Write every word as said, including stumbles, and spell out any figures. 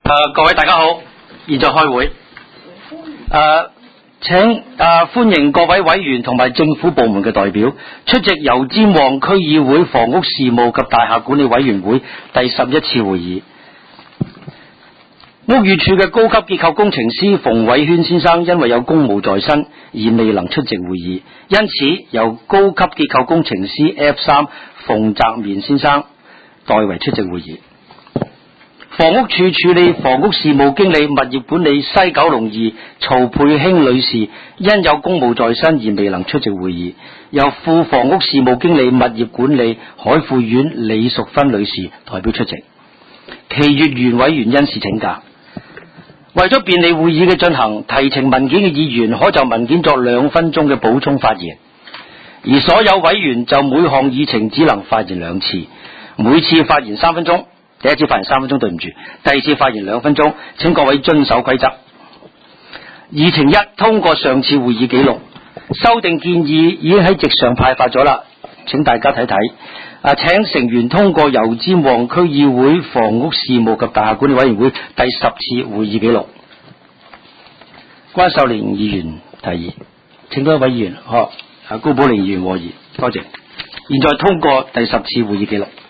誒，各位大家好，現在開會。誒，請誒歡迎各位委員同埋政府部門嘅代表出席油尖旺區議會房屋事務及大廈管理委員會第十一次會議。屋宇署嘅高級結構工程師馮偉軒先生因為有公務在身而未能出席會議，因此由高級結構工程師 F 三馮澤綿先生代為出席會議。房屋署處理房屋事務經理物業管理西九龍二曹佩興女士因有公務在身而未能出席會議，由副房屋事務經理物業管理海富苑李淑芬女士代表出席，其餘原委員因事請假。為咗便利會議嘅進行，提呈文件嘅議員可就文件作兩分鐘嘅補充發言，而所有委員就每項議程只能發言兩次，每次發言三分鐘。第一次發言三分鐘，對唔住。第二次發言兩分鐘，請各位遵守規則。議程一，通過上次會議記錄，修訂建議已經喺席上派發咗啦，請大家睇睇。啊，請成員通過油尖旺區議會房屋事務及大廈管理委員會第十次會議記錄。關秀玲議員提議，請多一位議員，呵，啊高寶玲議員和議，多謝。現在通過第十次會議記錄。